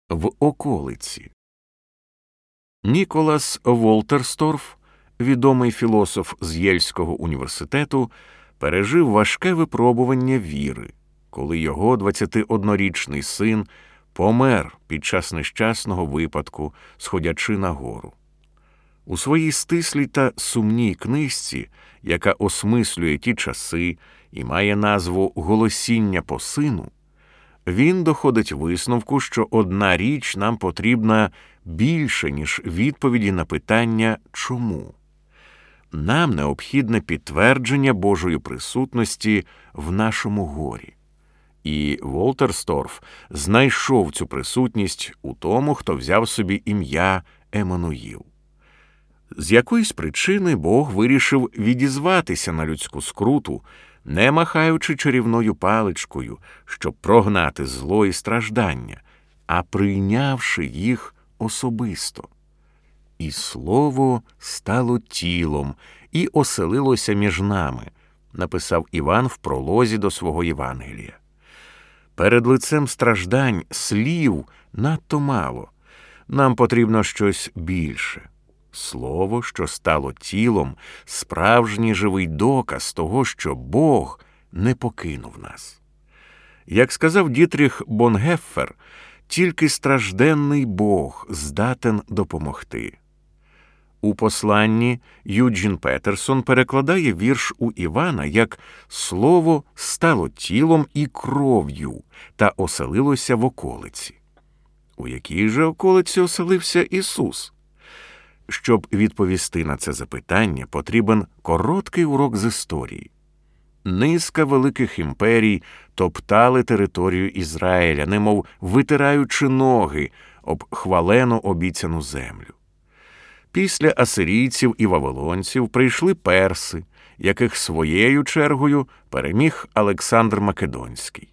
В околиці. Ніколас Волтерсторф, відомий філософ з Єльського університету, пережив важке випробування віри, коли його 21-річний син помер під час нещасного випадку, сходячи на гору. У своїй стислій та сумній книжці, яка осмислює ті часи і має назву «Голосіння по сину», він доходить висновку, що одна річ нам потрібна більше, ніж відповіді на питання «чому?». Нам необхідне підтвердження Божої присутності в нашому горі. І Волтерсторф знайшов цю присутність у тому, хто взяв собі ім'я Еммануїл. З якоїсь причини Бог вирішив відізватися на людську скруту, не махаючи чарівною паличкою, щоб прогнати зло і страждання, а прийнявши їх особисто. «І Слово стало тілом і оселилося між нами», написав Іван в пролозі до свого Євангелія. Перед лицем страждань слів надто мало. Нам потрібно щось більше. Слово, що стало тілом, справжній живий доказ того, що Бог не покинув нас. Як сказав Дітріх Бонгеффер, тільки стражденний Бог здатен допомогти. У посланні Юджін Петерсон перекладає вірш у Івана як «Слово стало тілом і кров'ю та оселилося в околиці». У якій же околиці оселився Ісус? Щоб відповісти на це запитання, потрібен короткий урок з історії. Низка великих імперій топтали територію Ізраїля, немов витираючи ноги об хвалено обіцяну землю. Після асирійців і вавилонців прийшли перси, яких своєю чергою переміг Олександр Македонський.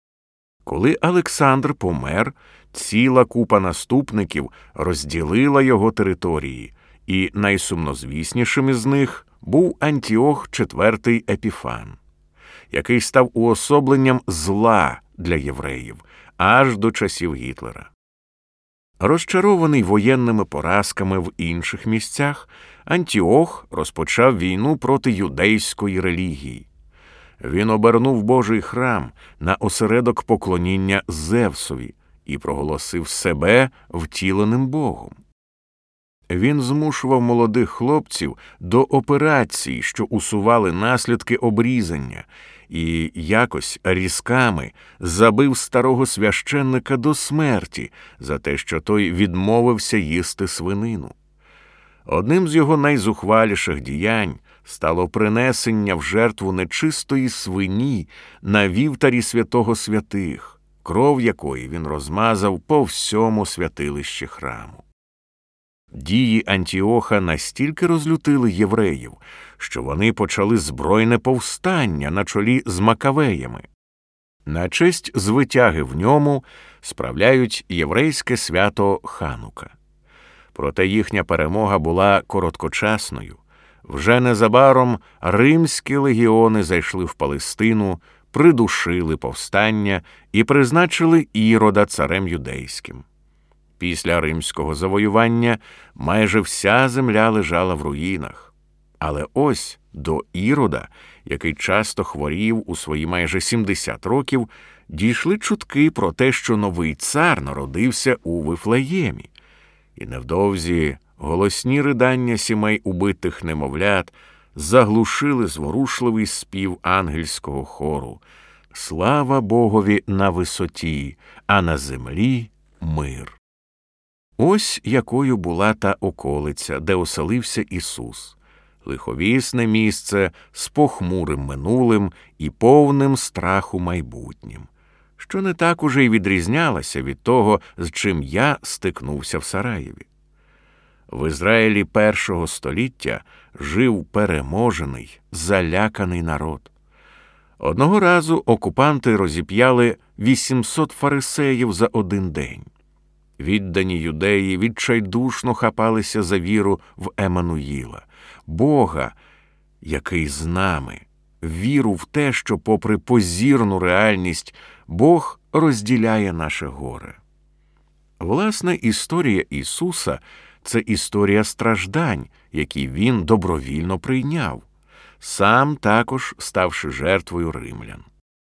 Коли Олександр помер, ціла купа наступників розділила його території, і найсумнозвіснішим із них був Антіох IV Епіфан, який став уособленням зла для євреїв аж до часів Гітлера. Розчарований воєнними поразками в інших місцях, Антіох розпочав війну проти юдейської релігії. Він обернув Божий храм на осередок поклоніння Зевсові і проголосив себе втіленим Богом. Він змушував молодих хлопців до операцій, що усували наслідки обрізання, і якось різками забив старого священника до смерті за те, що той відмовився їсти свинину. Одним з його найзухваліших діянь стало принесення в жертву нечистої свині на вівтарі святого святих, кров якої він розмазав по всьому святилищі храму. Дії Антіоха настільки розлютили євреїв, що вони почали збройне повстання на чолі з Макавеями. На честь звитяги в ньому справляють єврейське свято Ханука. Проте їхня перемога була короткочасною. Вже незабаром римські легіони зайшли в Палестину, придушили повстання і призначили Ірода царем юдейським. Після римського завоювання майже вся земля лежала в руїнах. Але ось до Ірода, який часто хворів у свої майже 70 років, дійшли чутки про те, що новий цар народився у Вифлеємі. І невдовзі голосні ридання сімей убитих немовлят заглушили зворушливий спів ангельського хору «Слава Богові на висоті, а на землі мир». Ось якою була та околиця, де оселився Ісус. Лиховісне місце з похмурим минулим і повним страху майбутнім, що не так уже й відрізнялося від того, з чим я стикнувся в Сараєві. В Ізраїлі першого століття жив переможений, заляканий народ. Одного разу окупанти розіп'яли 800 фарисеїв за один день. Віддані юдеї відчайдушно хапалися за віру в Еммануїла, Бога, який з нами, віру в те, що попри позірну реальність Бог розділяє наше горе. Власне, історія Ісуса – це історія страждань, які Він добровільно прийняв, сам також ставши жертвою римлян.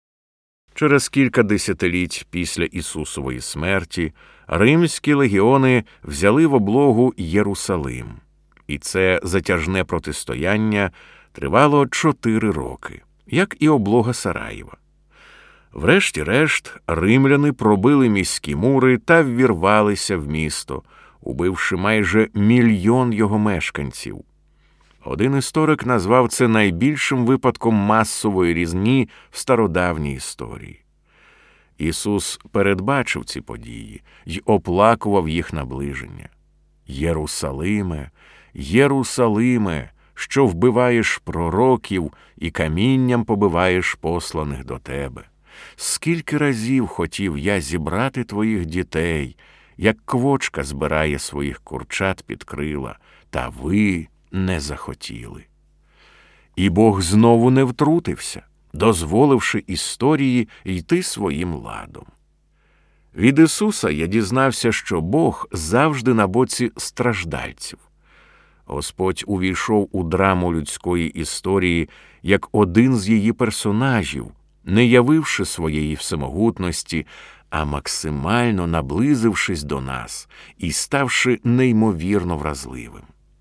Через кілька десятиліть після Ісусової смерті римські легіони взяли в облогу Єрусалим, і це затяжне протистояння тривало 4 роки, як і облога Сараєва. Врешті-решт, римляни пробили міські мури та ввірвалися в місто, убивши майже 1 мільйон його мешканців. Один історик назвав це найбільшим випадком масової різні в стародавній історії. Ісус передбачив ці події й оплакував їх наближення. «Єрусалиме, Єрусалиме, що вбиваєш пророків і камінням побиваєш посланих до тебе! Скільки разів хотів я зібрати твоїх дітей, як квочка збирає своїх курчат під крила, та ви не захотіли». І Бог знову не втрутився, дозволивши історії йти своїм ладом. Від Ісуса я дізнався, що Бог завжди на боці страждальців. Господь увійшов у драму людської історії як один з її персонажів, не явивши своєї всемогутності, а максимально наблизившись до нас і ставши неймовірно вразливим.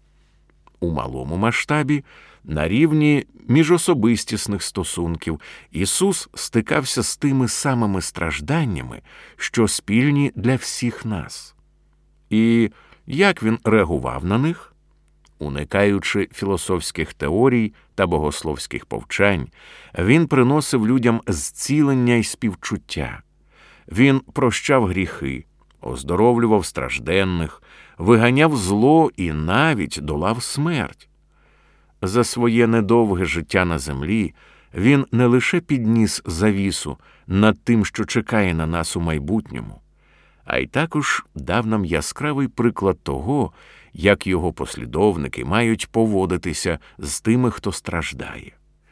У малому масштабі, на рівні міжособистісних стосунків, Ісус стикався з тими самими стражданнями, що спільні для всіх нас. І як Він реагував на них? Уникаючи філософських теорій та богословських повчань, Він приносив людям зцілення й співчуття. Він прощав гріхи, оздоровлював стражденних, виганяв зло і навіть долав смерть. За своє недовге життя на землі Він не лише підніс завісу над тим, що чекає на нас у майбутньому, а й також дав нам яскравий приклад того, як його послідовники мають поводитися з тими, хто страждає.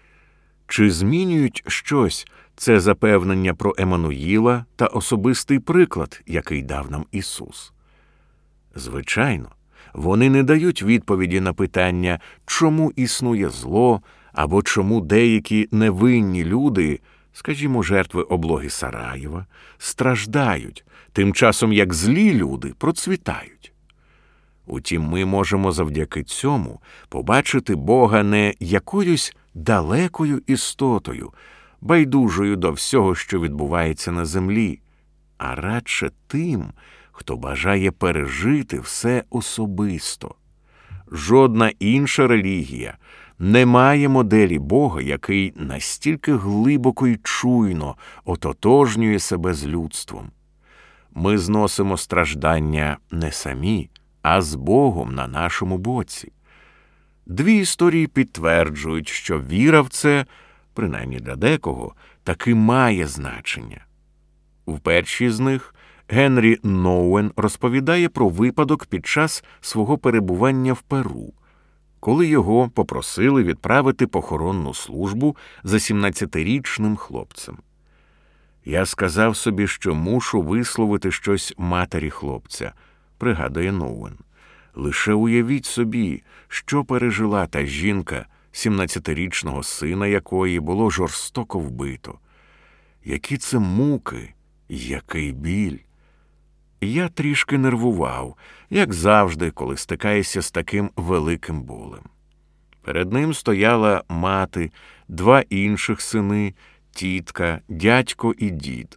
Чи змінюють щось це запевнення про Еммануїла та особистий приклад, який дав нам Ісус? Звичайно, вони не дають відповіді на питання, чому існує зло, або чому деякі невинні люди, скажімо, жертви облоги Сараєва, страждають, тим часом як злі люди процвітають. Утім, ми можемо завдяки цьому побачити Бога не якоюсь далекою істотою, байдужою до всього, що відбувається на землі, а радше тим, хто бажає пережити все особисто. Жодна інша релігія не має моделі Бога, який настільки глибоко й чуйно ототожнює себе з людством. Ми зносимо страждання не самі, а з Богом на нашому боці. 2 історії підтверджують, що віра в це, принаймні для декого, таки має значення. В першій з них Генрі Ноуен розповідає про випадок під час свого перебування в Перу, коли його попросили відправити похоронну службу за 17-річним хлопцем. «Я сказав собі, що мушу висловити щось матері хлопця», – пригадує Ноуен. «Лише уявіть собі, що пережила та жінка, 17-річного сина якої було жорстоко вбито. Які це муки, який біль!» Я трішки нервував, як завжди, коли стикаєшся з таким великим болем. Перед ним стояла мати, 2 інших сини, тітка, дядько і дід.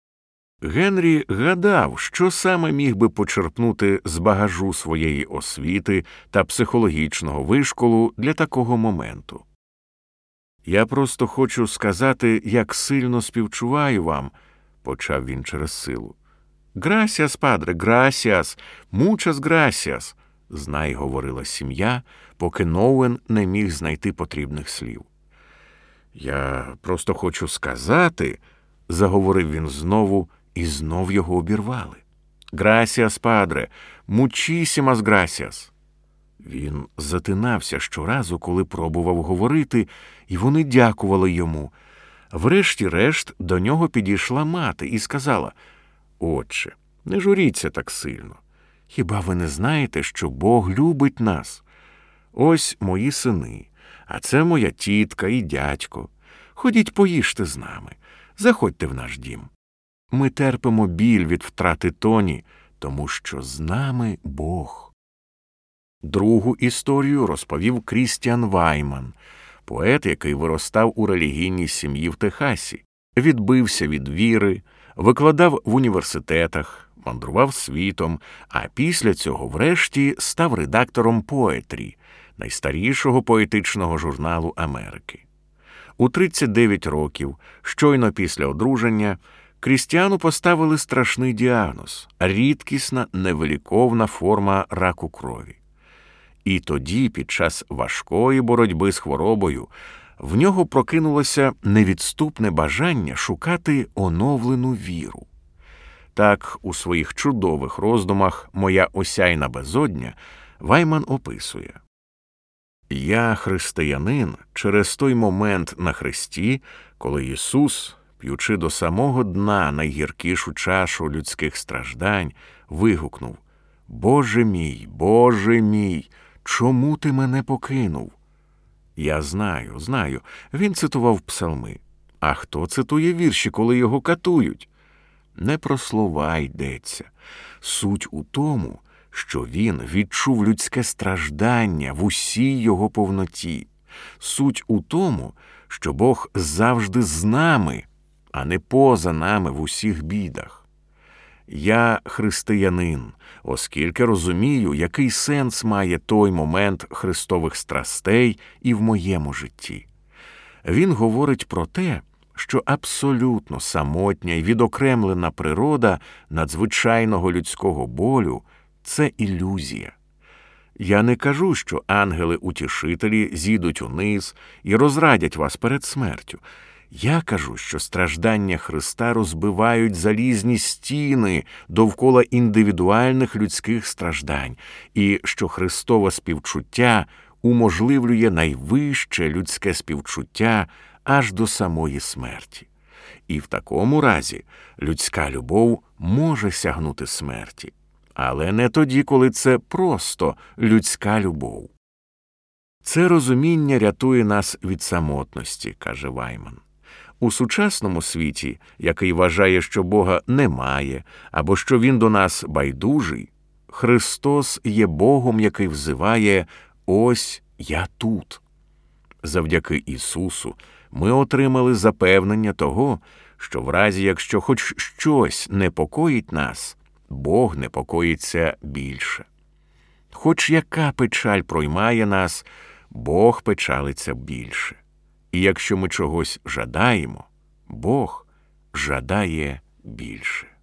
Генрі гадав, що саме міг би почерпнути з багажу своєї освіти та психологічного вишколу для такого моменту. «Я просто хочу сказати, як сильно співчуваю вам», – почав він через силу. «Грасіас, падре, грасіас, мучас грасіас», – знай говорила сім'я, поки Ноуен не міг знайти потрібних слів. «Я просто хочу сказати», – заговорив він знову, і знов його обірвали. «Грасіас, падре, мучісімас грасіас». Він затинався щоразу, коли пробував говорити, і вони дякували йому. Врешті-решт до нього підійшла мати і сказала: «Отче, Не журіться так сильно. Хіба ви не знаєте, що Бог любить нас? Ось мої сини, а це моя тітка і дядько. Ходіть поїжте з нами, заходьте в наш дім. Ми терпимо біль від втрати Тоні, тому що з нами Бог. Другу історію розповів Крістіан Вайман, поет, який виростав у релігійній сім'ї в Техасі, відбився від віри, викладав в університетах, мандрував світом, а після цього врешті став редактором «Поетрі», найстарішого поетичного журналу Америки. У 39 років, щойно після одруження, Крістіану поставили страшний діагноз – рідкісна невиліковна форма раку крові. І тоді, під час важкої боротьби з хворобою, в нього прокинулося невідступне бажання шукати оновлену віру. Так, у своїх чудових роздумах «Моя осяйна безодня» Вайман описує: «Я християнин через той момент на хресті, коли Ісус, п'ючи до самого дна найгіркішу чашу людських страждань, вигукнув: Боже мій, чому ти мене покинув?» Я знаю, він цитував псалми. А хто цитує вірші, коли його катують? Не про слова йдеться. Суть у тому, що він відчув людське страждання в усій його повноті. Суть у тому, що Бог завжди з нами, а не поза нами в усіх бідах. Я християнин, оскільки розумію, який сенс має той момент христових страстей і в моєму житті. Він говорить про те, що абсолютно самотня і відокремлена природа надзвичайного людського болю – це ілюзія. Я не кажу, що ангели-утішителі зійдуть униз і розрадять вас перед смертю. Я кажу, що страждання Христа розбивають залізні стіни довкола індивідуальних людських страждань, і що Христове співчуття уможливлює найвище людське співчуття аж до самої смерті. І в такому разі людська любов може сягнути смерті, але не тоді, коли це просто людська любов. Це розуміння рятує нас від самотності, каже Вайман. У сучасному світі, який вважає, що Бога немає, або що Він до нас байдужий, Христос є Богом, який взиває «Ось я тут». Завдяки Ісусу ми отримали запевнення того, що в разі, якщо хоч щось непокоїть нас, Бог непокоїться більше. Хоч яка печаль проймає нас, Бог печалиться більше. І якщо ми чогось жадаємо, Бог жадає більше.